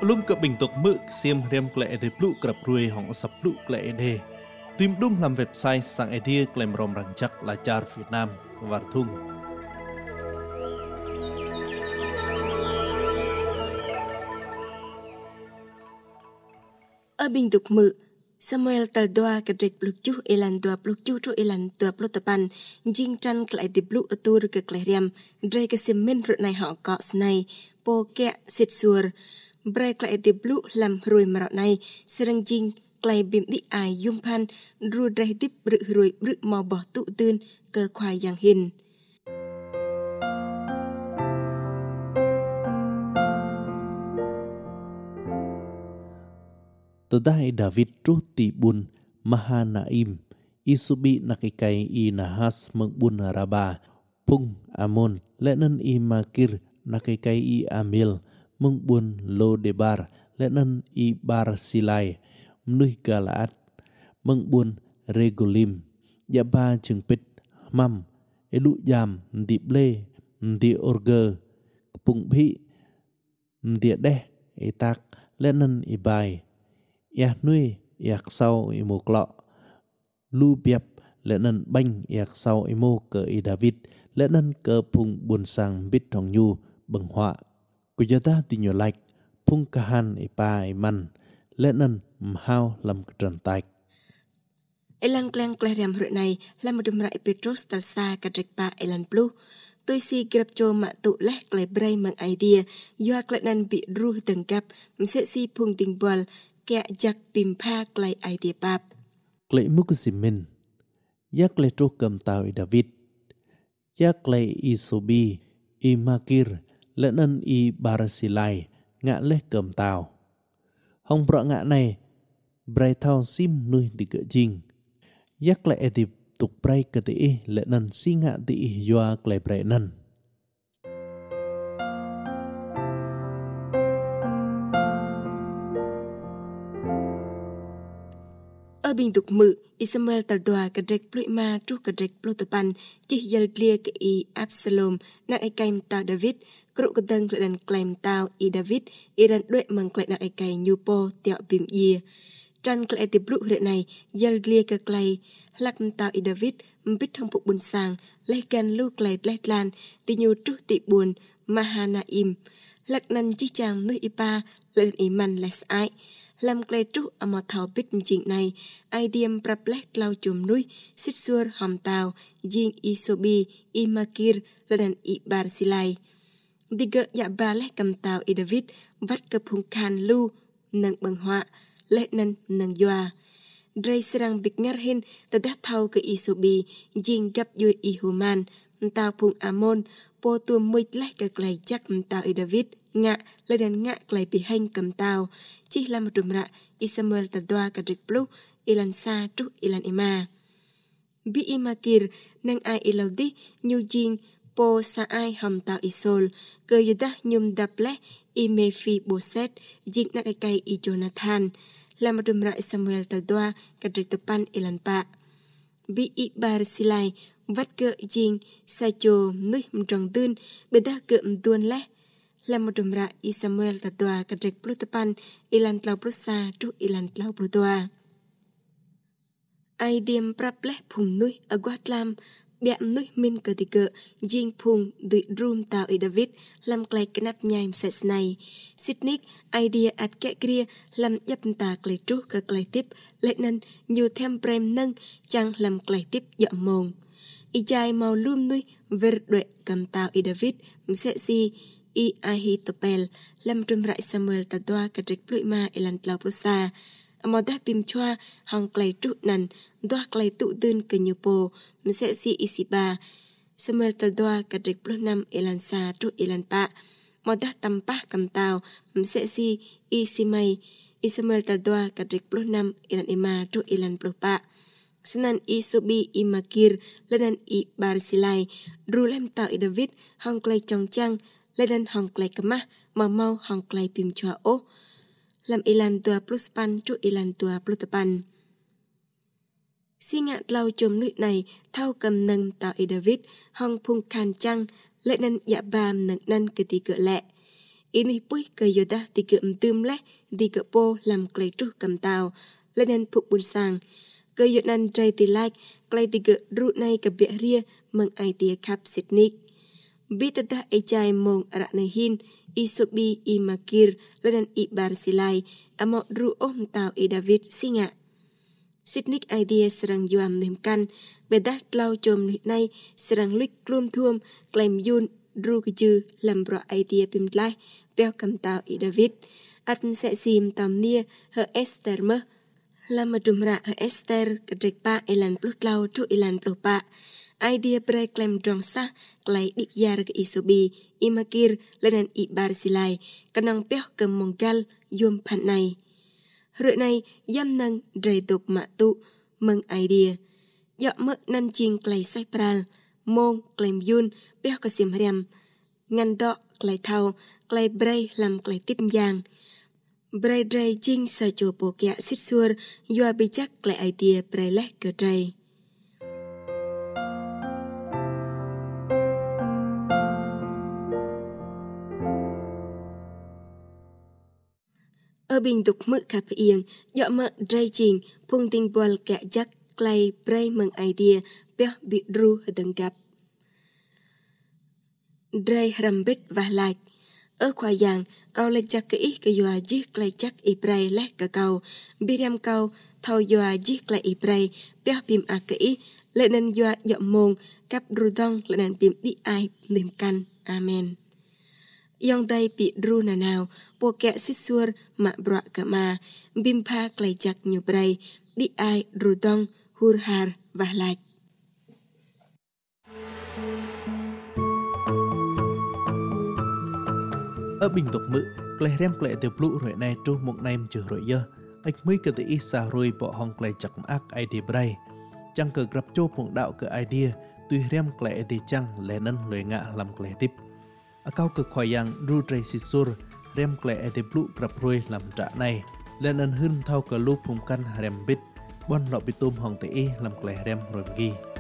Lung ke bình tục mực xiêm riêng lệ để lũ cập ruồi hỏng sập lũ lệ đề. Tìm đúng làm website sang idea klem rom răng chắc là char Việt Nam và thung. Ở bình tục mực Samuel taldoa kedrek blukju elan doa blukju tru elan doa plotapan jing tran klai di bluk atur ke kleriam dre ke semen rut nai họ ko snai po kek sit sur bre klai di bluk lam rui marot nai serang jing klai bim di ai yumpan ru dre dip bru rui bru mo boh tu tun ke khoai yang hin. Tadai David Ruti bun Mahanaim isubi nakikai I nahas mengbun Raba Pung Amon lenen I makir nakikai I Amil mengbun Lodebar lenen I Bar Silai mnuih Galaad mengbun Regolim Yaba Jengpit Mam Elu Yam Ndible Ndi Orger Pung Bi Ndi Deh Itak lenen Ibai Yah nuôi yak sau imo klọ lu biap lenen banh yak sau imo ke I David lenen ke pung bun sang bit hong nyu beng họa kujata tinyo like pung kahan ipa iman lenen mhao lam trần taik Elan klang kleriam rut nai lam mudumrai Petros talsa kadrek pa elan plu tôi si grab cho mạ tụ leh klai bray mang idea yoa klenan bị ru từng gap mse si pung ting bol kẻ giặc tìm pha klai idea pap. Klai mukasimin, yak klai truk cầm tàu I David, yak klai I Sobi, I Makir, lẫn I Barasilai, ngạ leh cầm tàu. Hong bọ ngạ này, bray thao sim nuôi đi cỡ jing. Yak klai edip tuk bray cỡ tị lẫn si ngạ tị yoa klai bray nan. Ở bình tục mự, Samuel taldoa kadrek pluma tru kadrek plotapan chỉ yel clear ke I Absalom nak ai kaim tao David kru kedeng kledan klaim tao I David iran duet mang klai nak ai kai nyupo tiao bim ye tran klai ti blu hre này yel clear ke klai lak tao I David mbit thong puk bun sang lai kan lu klai letlan ti nyu tru ti bun Mahanaim lak nan chi chang nuôi ipa lên iman les ai làm klai tru amot thao bit mjing này idea praplek lau chum nuôi sit sur hom tao jing I Sobi I Makir lên I Barsilai diga ya ba leh cầm tao I David vắt ke phung khan lu nang bang họa leh nan nang yoa dray serang big ngar hin tadah thao ke I Sobi jing gap yui I Human tao phung Amon po tu muit leh ke klai jak tao I David ngạ lên ngạ klai bị hành cầm tao chỉ làm một rạ Samuel taldoa kadrik plu ilan sa tru ilan ima bi imakir nang ai ilaudi nyu jing po sa ai hom tao isol ke yuda nyum daple I Mephi Boset jing nak kai I Jonathan làm một rạ Samuel taldoa kadrik topan ilan pa bi I Barsilai vắt ke jing sa cho nuôi mrong tun beda ke mtuan leh làm một rạ Samuel taldoa kadrek plotapan ilan tlau plosa tru ilan tlau plotoa ai diem prapleh phum nuôi aguat lam biam nuôi min ke tiga jing phum di room tao I David lam klai knap nyai ses này sitnik idea at ke kria lam yap ta klai tru ke klai tip lenen nhiều thêm prem nâng chang lam klai tip dậm mong ijai mau lum nuôi ver duet cầm tao I David mse si I Ahitopel lam trùm rại Samuel taldoa kadrek pluma ilan tlau plosa amodah pim chua hong klai tru nan doa klai tu dun ke nyupo mse si Isiba Samuel taldoa kadrek plunam ilan sa tru ilan pa modah tampah kam tau mse si Isimai Samuel taldoa kadrek plunam ilan ima tru ilan plupa Senan I Sobi I Makir lenan I Barsilai rulem tau I David hong klai chong chang lên hong klai kemah mau hong klai pim chua o lam ilan tua plus pan tru ilan tua plotapan si ngạn lau chum nuôi này thao cầm nâng tao I David hong phung khan chang lên ya bam nâng nan ke ti ke lẹ Ini pui ke yoda tiga tươm leh tiga po làm klei tru cầm tàu lên nên phục bùn sang ke yodan trai ti like klei tiga ru nay ke bia ria meng idea kap sitnik bi tata ejai mong arak nehin isobi i makir lên nên i bar silai amo ru om tàu i David singa sitnik idea serang yuam nemkan bedat lau chom nay serang lik klum thuom claim yun ru kju làm bro idea pim lai beo cầm tàu i David at sẽ sim tam nia her Esther mơ làm trùm ra her Esther kedrek pa ilan plut lau tru ilan plopa idea pre claim drong sa klai dik yar ke isobi imakir lenan i bar silai kanang peo ke monggal yum phan này rưỡi này yam nang dre tok ma tu meng idea dọ mơ nan ching klai sai pral mong claim yun peo ke sim riam ngăn đọ klai thau klai bray làm klai tip yang bray dray ching sa cho po kya sit sur yua bi chắc klai idea bray leh ke dray ở bình tục mự cà phê dọ mơ dray ching phung tinh bol kẹ chắc klai bray meng idea peo bị ru hedeng gap dray rambit và like ở khoa giang cao lên chắc kỹ cái dọa giết lại chắc ibray lát cả cầu biriam cầu thâu dọa giết lại ibray béo bìm à kỹ lại nên dọa dọm môn cặp rudong lại nên bìm đi ai niềm căn amen yong đây bị ru nào bộ kẹ xích xuôi mà bọa cả mà bìm pha lại chắc nhiều bray đi ai rudong hurhar và like ở bình tục mự klei rem klei từ blu rồi này tru một nem chữ rồi giờ ách mới cái tự isa rồi bỏ hong klei chặt ác idea bray chẳng cờ gặp cho phong đạo cái idea tuy rem klei thì chẳng lẽ nân lời ngạ làm klei tiếp ở cao cực khoai yang ru tray sisur rem klei từ blu gặp rồi làm trả này lẽ nân hơn thao cờ lu phùng căn rem bit bon lọ bị tôm hong tự làm klei rem rồi ghi